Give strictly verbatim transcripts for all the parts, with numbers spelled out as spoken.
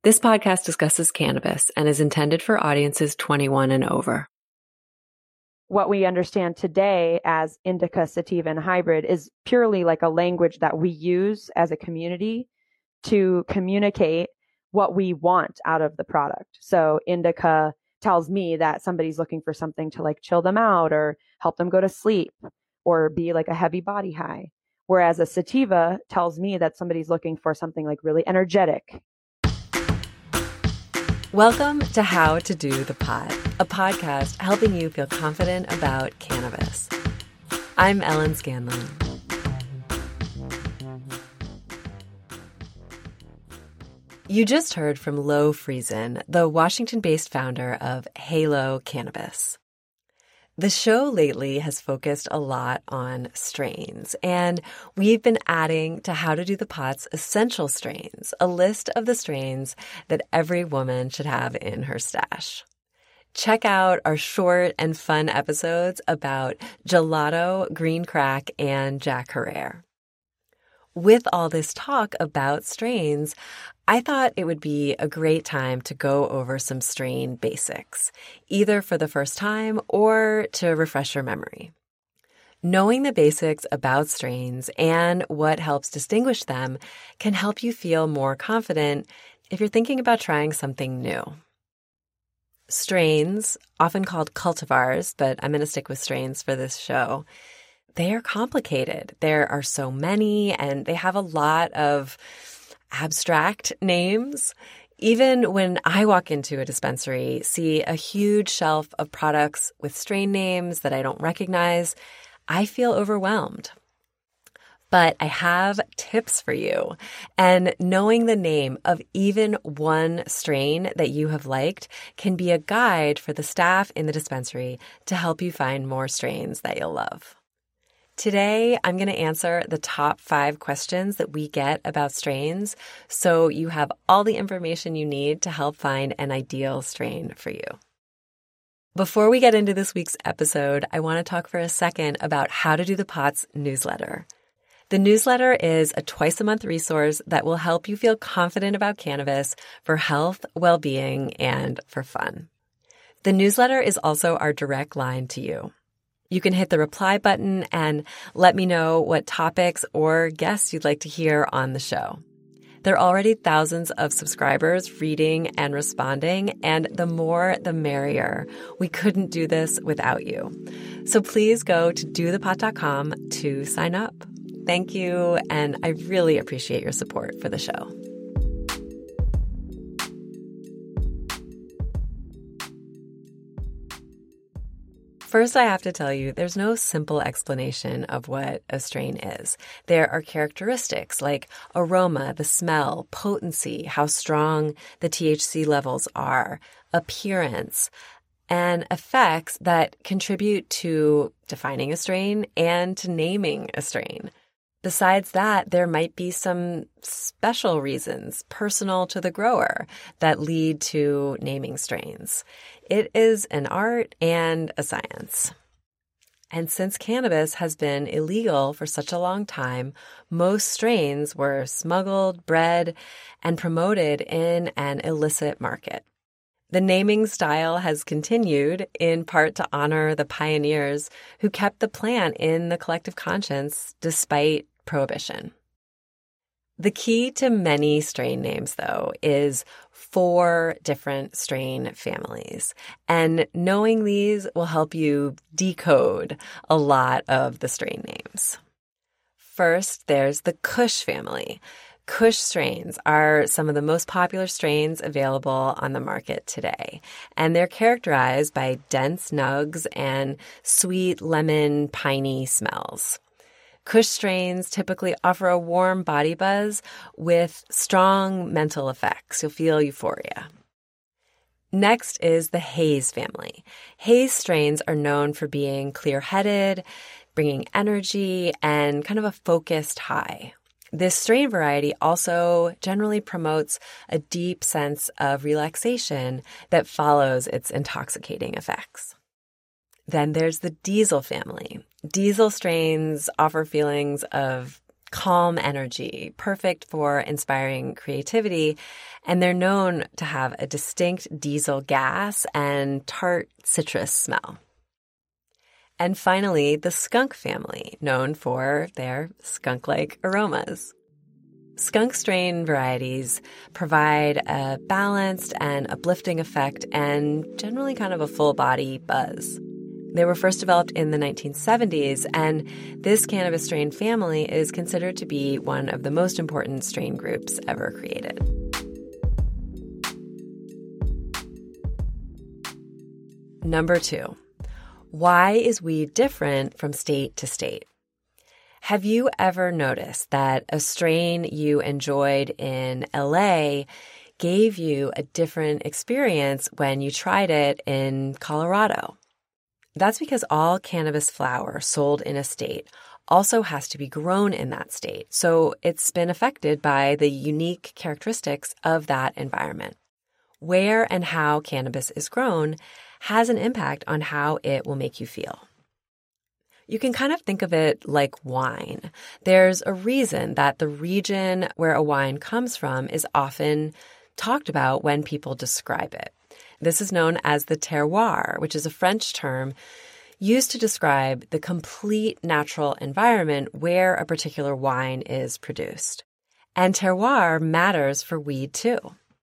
This podcast discusses cannabis and is intended for audiences twenty-one and over. What we understand today as indica, sativa, and hybrid is purely like a language that we use as a community to communicate what we want out of the product. So indica tells me that somebody's looking for something to like chill them out or help them go to sleep or be like a heavy body high. Whereas a sativa tells me that somebody's looking for something like really energetic. Welcome to How to Do the Pod, a podcast helping you feel confident about cannabis. I'm Ellen Scanlon. You just heard from Lo Friesen, the Washington-based founder of Halo Cannabis. The show lately has focused a lot on strains, and we've been adding to How to Do the Pod's essential strains, a list of the strains that every woman should have in her stash. Check out our short and fun episodes about gelato, green crack, and Jack Herer. With all this talk about strains, I thought it would be a great time to go over some strain basics, either for the first time or to refresh your memory. Knowing the basics about strains and what helps distinguish them can help you feel more confident if you're thinking about trying something new. Strains, often called cultivars, but I'm going to stick with strains for this show, they are complicated. There are so many, and they have a lot of abstract names. Even when I walk into a dispensary, see a huge shelf of products with strain names that I don't recognize, I feel overwhelmed. But I have tips for you. And knowing the name of even one strain that you have liked can be a guide for the staff in the dispensary to help you find more strains that you'll love. Today, I'm going to answer the top five questions that we get about strains, so you have all the information you need to help find an ideal strain for you. Before we get into this week's episode, I want to talk for a second about How to Do the Pod's newsletter. The newsletter is a twice-a-month resource that will help you feel confident about cannabis for health, well-being, and for fun. The newsletter is also our direct line to you. You can hit the reply button and let me know what topics or guests you'd like to hear on the show. There are already thousands of subscribers reading and responding, and the more the merrier. We couldn't do this without you. So please go to do the pot dot com to sign up. Thank you, and I really appreciate your support for the show. First, I have to tell you, there's no simple explanation of what a strain is. There are characteristics like aroma, the smell, potency, how strong the T H C levels are, appearance, and effects that contribute to defining a strain and to naming a strain. Besides that, there might be some special reasons, personal to the grower, that lead to naming strains. It is an art and a science. And since cannabis has been illegal for such a long time, most strains were smuggled, bred, and promoted in an illicit market. The naming style has continued, in part to honor the pioneers who kept the plant in the collective conscience despite prohibition. The key to many strain names, though, is four different strain families. And knowing these will help you decode a lot of the strain names. First, there's the Kush family. Kush strains are some of the most popular strains available on the market today, and they're characterized by dense nugs and sweet lemon, piney smells. Kush strains typically offer a warm body buzz with strong mental effects. You'll feel euphoria. Next is the Haze family. Haze strains are known for being clear-headed, bringing energy, and kind of a focused high. This strain variety also generally promotes a deep sense of relaxation that follows its intoxicating effects. Then there's the Diesel family. Diesel strains offer feelings of calm energy, perfect for inspiring creativity, and they're known to have a distinct diesel gas and tart citrus smell. And finally, the skunk family, known for their skunk-like aromas. Skunk strain varieties provide a balanced and uplifting effect and generally kind of a full-body buzz. They were first developed in the nineteen seventies, and this cannabis strain family is considered to be one of the most important strain groups ever created. Number two, why is weed different from state to state? Have you ever noticed that a strain you enjoyed in L A gave you a different experience when you tried it in Colorado? That's because all cannabis flower sold in a state also has to be grown in that state, so it's been affected by the unique characteristics of that environment. Where and how cannabis is grown has an impact on how it will make you feel. You can kind of think of it like wine. There's a reason that the region where a wine comes from is often talked about when people describe it. This is known as the terroir, which is a French term used to describe the complete natural environment where a particular wine is produced. And terroir matters for weed too.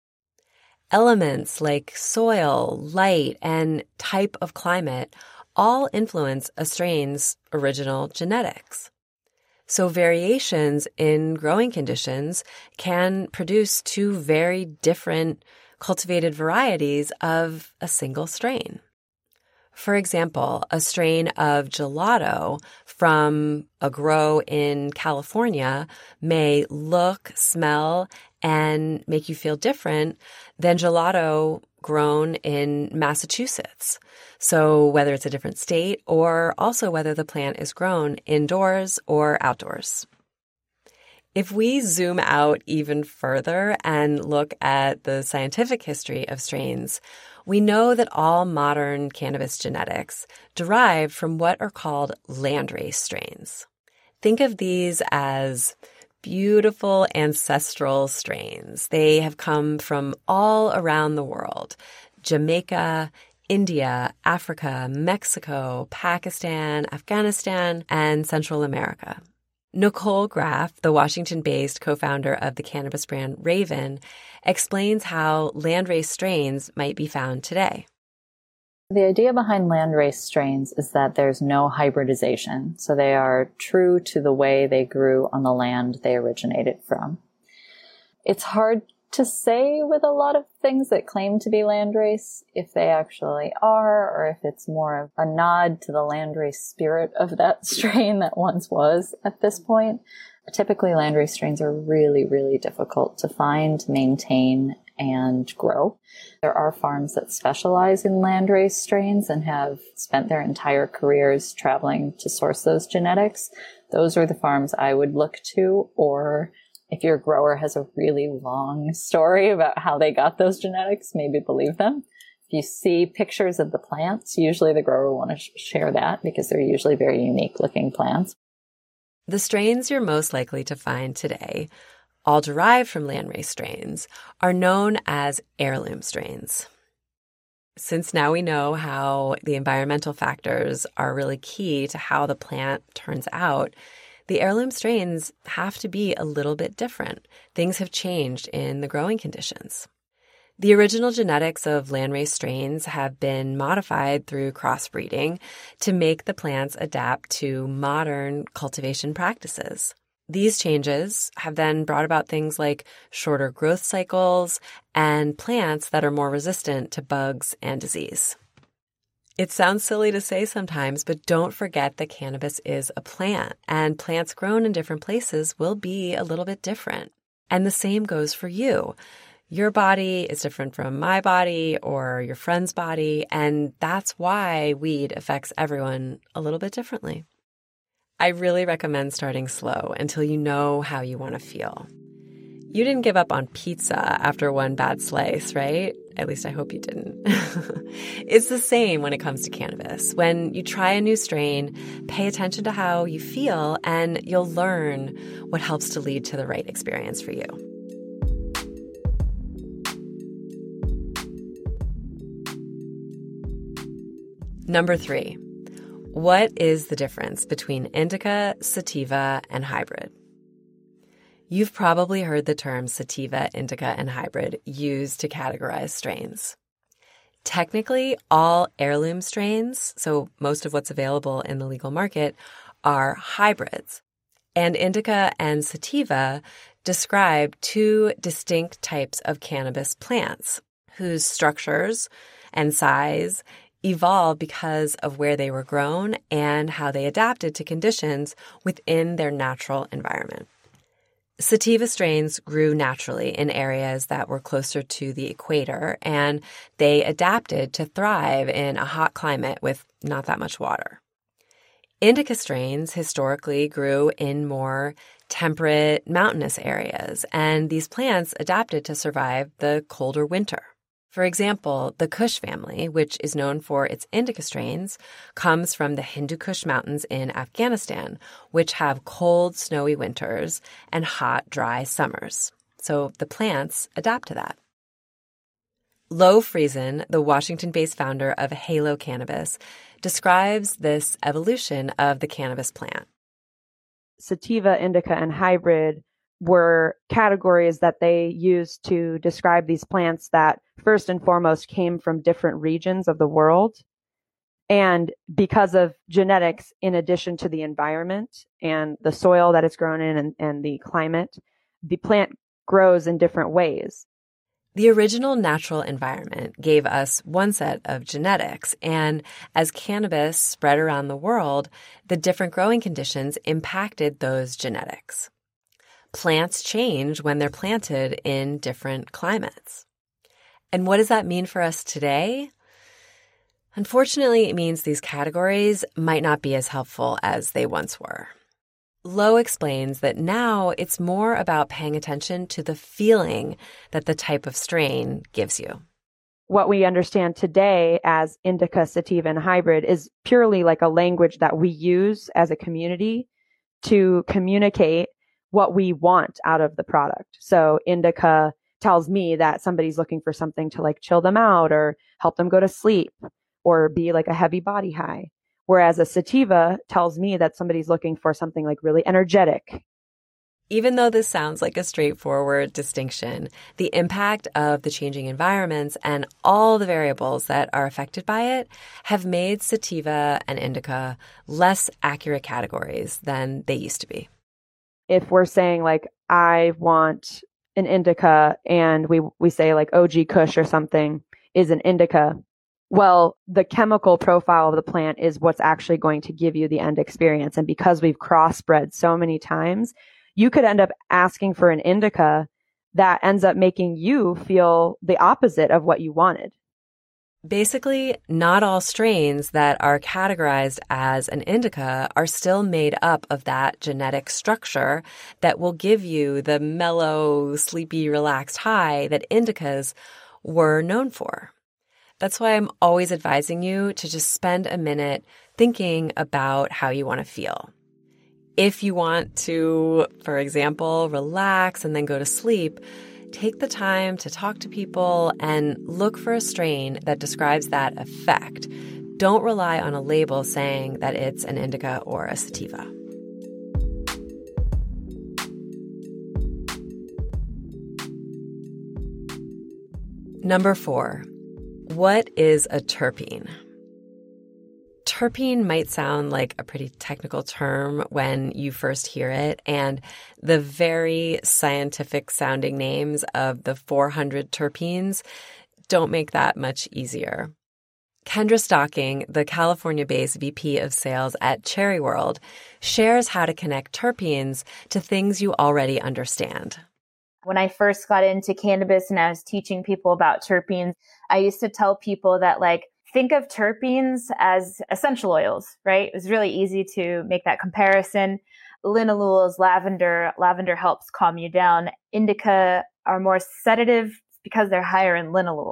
Elements like soil, light, and type of climate all influence a strain's original genetics. So variations in growing conditions can produce two very different cultivated varieties of a single strain. For example, a strain of gelato from a grow in California may look, smell, and make you feel different than gelato grown in Massachusetts. So whether it's a different state or also whether the plant is grown indoors or outdoors. If we zoom out even further and look at the scientific history of strains, we know that all modern cannabis genetics derive from what are called landrace strains. Think of these as beautiful ancestral strains. They have come from all around the world: Jamaica, India, Africa, Mexico, Pakistan, Afghanistan, and Central America. Nicole Graff, the Washington-based co-founder of the cannabis brand Raven, explains how landrace strains might be found today. The idea behind landrace strains is that there's no hybridization, so they are true to the way they grew on the land they originated from. It's hard to say with a lot of things that claim to be landrace if they actually are, or if it's more of a nod to the landrace spirit of that strain that once was at this point. Typically, landrace strains are really, really difficult to find, maintain, and grow. There are farms that specialize in landrace strains and have spent their entire careers traveling to source those genetics. Those are the farms I would look to, or if your grower has a really long story about how they got those genetics, maybe believe them. If you see pictures of the plants, usually the grower will want to sh- share that because they're usually very unique looking plants. The strains you're most likely to find today, all derived from landrace strains, are known as heirloom strains. Since now we know how the environmental factors are really key to how the plant turns out, the heirloom strains have to be a little bit different. Things have changed in the growing conditions. The original genetics of landrace strains have been modified through crossbreeding to make the plants adapt to modern cultivation practices. These changes have then brought about things like shorter growth cycles and plants that are more resistant to bugs and disease. It sounds silly to say sometimes, but don't forget that cannabis is a plant, and plants grown in different places will be a little bit different. And the same goes for you. Your body is different from my body or your friend's body, and that's why weed affects everyone a little bit differently. I really recommend starting slow until you know how you want to feel. You didn't give up on pizza after one bad slice, right? At least I hope you didn't. It's the same when it comes to cannabis. When you try a new strain, pay attention to how you feel, and you'll learn what helps to lead to the right experience for you. Number three, what is the difference between indica, sativa, and hybrid? You've probably heard the terms sativa, indica, and hybrid used to categorize strains. Technically, all heirloom strains, so most of what's available in the legal market, are hybrids. And indica and sativa describe two distinct types of cannabis plants whose structures and size evolved because of where they were grown and how they adapted to conditions within their natural environment. Sativa strains grew naturally in areas that were closer to the equator, and they adapted to thrive in a hot climate with not that much water. Indica strains historically grew in more temperate, mountainous areas, and these plants adapted to survive the colder winter. For example, the Kush family, which is known for its indica strains, comes from the Hindu Kush mountains in Afghanistan, which have cold, snowy winters and hot, dry summers. So the plants adapt to that. Lo Friesen, the Washington-based founder of Halo Cannabis, describes this evolution of the cannabis plant. Sativa, indica, and hybrid were categories that they used to describe these plants that first and foremost came from different regions of the world. And because of genetics, in addition to the environment and the soil that it's grown in and, and the climate, the plant grows in different ways. The original natural environment gave us one set of genetics, and as cannabis spread around the world, the different growing conditions impacted those genetics. Plants change when they're planted in different climates. And what does that mean for us today? Unfortunately, it means these categories might not be as helpful as they once were. Lo explains that now it's more about paying attention to the feeling that the type of strain gives you. What we understand today as indica, sativa, and hybrid is purely like a language that we use as a community to communicate what we want out of the product. So indica tells me that somebody's looking for something to like chill them out or help them go to sleep or be like a heavy body high. Whereas a sativa tells me that somebody's looking for something like really energetic. Even though this sounds like a straightforward distinction, the impact of the changing environments and all the variables that are affected by it have made sativa and indica less accurate categories than they used to be. If we're saying like, I want an indica and we, we say like O G Kush or something is an indica, well, the chemical profile of the plant is what's actually going to give you the end experience. And because we've crossbred so many times, you could end up asking for an indica that ends up making you feel the opposite of what you wanted. Basically, not all strains that are categorized as an indica are still made up of that genetic structure that will give you the mellow, sleepy, relaxed high that indicas were known for. That's why I'm always advising you to just spend a minute thinking about how you want to feel. If you want to, for example, relax and then go to sleep, take the time to talk to people and look for a strain that describes that effect. Don't rely on a label saying that it's an indica or a sativa. Number four, what is a terpene? Terpene might sound like a pretty technical term when you first hear it, and the very scientific sounding names of the four hundred terpenes don't make that much easier. Kendra Stocking, the California-based V P of sales at Cherry World, shares how to connect terpenes to things you already understand. When I first got into cannabis and I was teaching people about terpenes, I used to tell people that like, think of terpenes as essential oils, right? It was really easy to make that comparison. Linalool is lavender. Lavender helps calm you down. Indica are more sedative because they're higher in linalool.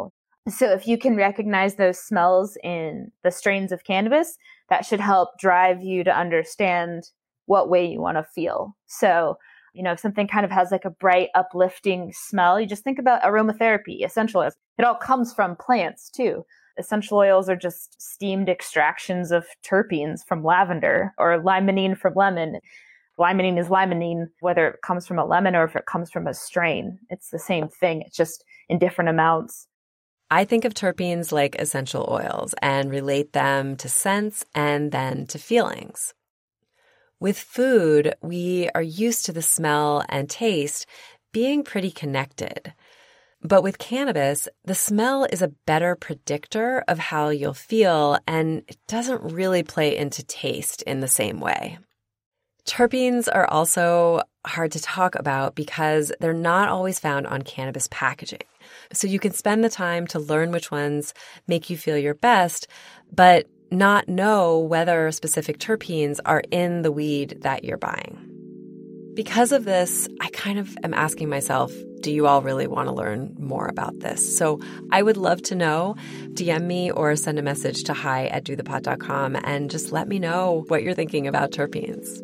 So if you can recognize those smells in the strains of cannabis, that should help drive you to understand what way you want to feel. So, you know, if something kind of has like a bright, uplifting smell, you just think about aromatherapy, essential oils. It all comes from plants too. Essential oils are just steamed extractions of terpenes from lavender or limonene from lemon. Limonene is limonene, whether it comes from a lemon or if it comes from a strain. It's the same thing. It's just in different amounts. I think of terpenes like essential oils and relate them to scents and then to feelings. With food, we are used to the smell and taste being pretty connected. But with cannabis, the smell is a better predictor of how you'll feel, and it doesn't really play into taste in the same way. Terpenes are also hard to talk about because they're not always found on cannabis packaging. So you can spend the time to learn which ones make you feel your best, but not know whether specific terpenes are in the weed that you're buying. Because of this, I kind of am asking myself, do you all really want to learn more about this? So I would love to know. D M me or send a message to hi at do the pot dot com and just let me know what you're thinking about terpenes.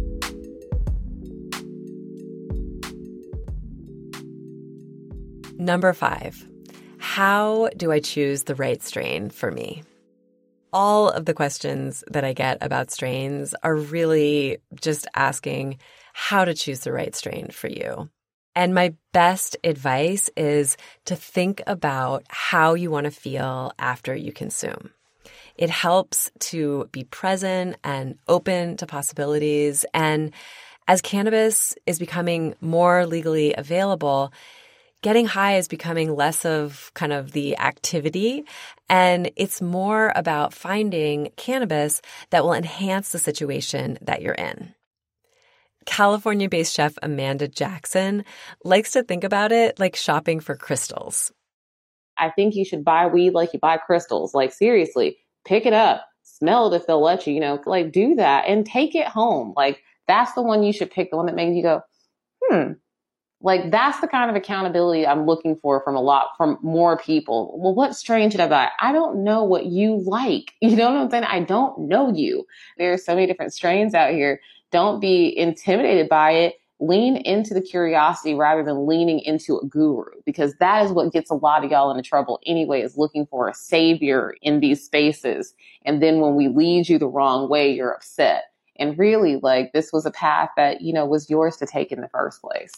Number five, how do I choose the right strain for me? All of the questions that I get about strains are really just asking how to choose the right strain for you. And my best advice is to think about how you want to feel after you consume. It helps to be present and open to possibilities. And as cannabis is becoming more legally available, getting high is becoming less of kind of the activity, and it's more about finding cannabis that will enhance the situation that you're in. California-based chef Amanda Jackson likes to think about it like shopping for crystals. I think you should buy weed like you buy crystals. Like, seriously, pick it up, smell it if they'll let you, you know, like do that and take it home. Like, that's the one you should pick, the one that makes you go, hmm. Like, that's the kind of accountability I'm looking for from a lot, from more people. Well, what strain should I buy? I don't know what you like. You know what I'm saying? I don't know you. There are so many different strains out here. Don't be intimidated by it. Lean into the curiosity rather than leaning into a guru, because that is what gets a lot of y'all into trouble anyway, is looking for a savior in these spaces. And then when we lead you the wrong way, you're upset. And really, like, this was a path that, you know, was yours to take in the first place.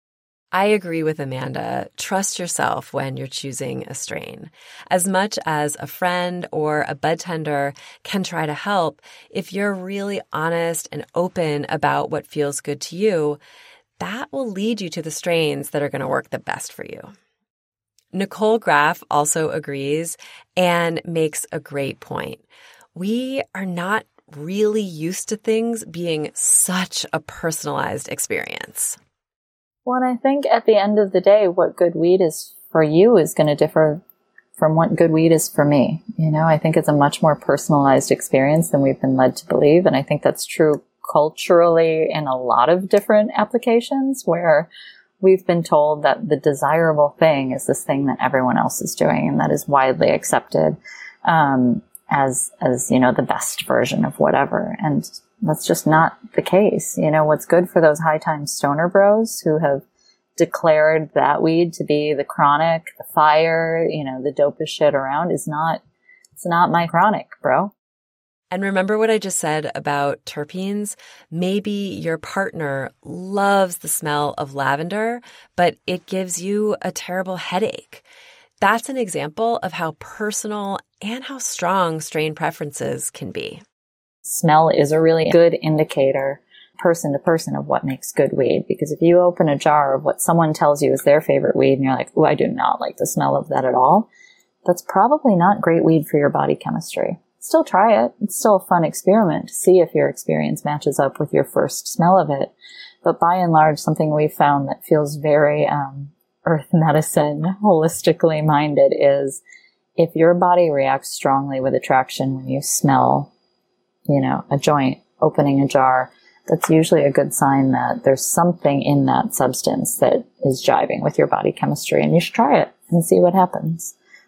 I agree with Amanda. Trust yourself when you're choosing a strain. As much as a friend or a bud tender can try to help, if you're really honest and open about what feels good to you, that will lead you to the strains that are going to work the best for you. Nicole Graff also agrees and makes a great point. We are not really used to things being such a personalized experience. Well, and I think at the end of the day, what good weed is for you is going to differ from what good weed is for me. You know, I think it's a much more personalized experience than we've been led to believe. And I think that's true culturally in a lot of different applications, where we've been told that the desirable thing is this thing that everyone else is doing and that is widely accepted um, as, as, you know, the best version of whatever. And that's just not the case. You know, what's good for those high time stoner bros who have declared that weed to be the chronic, the fire, you know, the dopest shit around is not, it's not my chronic, bro. And remember what I just said about terpenes? Maybe your partner loves the smell of lavender, but it gives you a terrible headache. That's an example of how personal and how strong strain preferences can be. Smell is a really good indicator, person to person, of what makes good weed. Because if you open a jar of what someone tells you is their favorite weed and you're like, oh, I do not like the smell of that at all, that's probably not great weed for your body chemistry. Still try it. It's still a fun experiment to see if your experience matches up with your first smell of it. But by and large, something we've found that feels very um, earth medicine, holistically minded, is if your body reacts strongly with attraction when you smell, you know, a joint, opening a jar, that's usually a good sign that there's something in that substance that is jiving with your body chemistry, and you should try it and see what happens.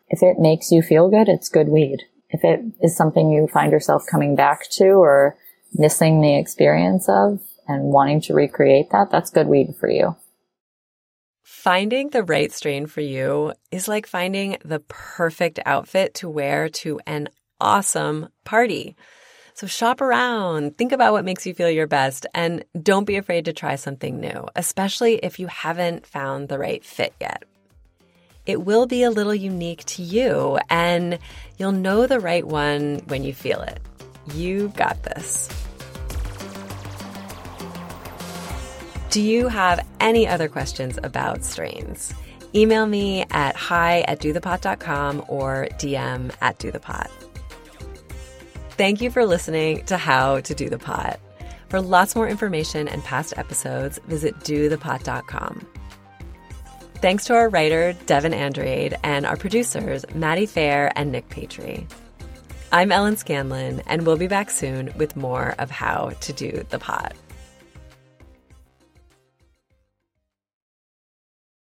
If it makes you feel good, it's good weed. If it is something you find yourself coming back to or missing the experience of and wanting to recreate that, that's good weed for you. Finding the right strain for you is like finding the perfect outfit to wear to an awesome party. So shop around, think about what makes you feel your best, and don't be afraid to try something new, especially if you haven't found the right fit yet. It will be a little unique to you, and you'll know the right one when you feel it. You got this. Do you have any other questions about strains? Email me at hi at do the pot dot com or D M at do the pot. Thank you for listening to How to Do the Pot. For lots more information and past episodes, visit do the pot dot com. Thanks to our writer, Devin Andrade, and our producers, Maddie Fair and Nick Patry. I'm Ellen Scanlon, and we'll be back soon with more of How to Do the Pot.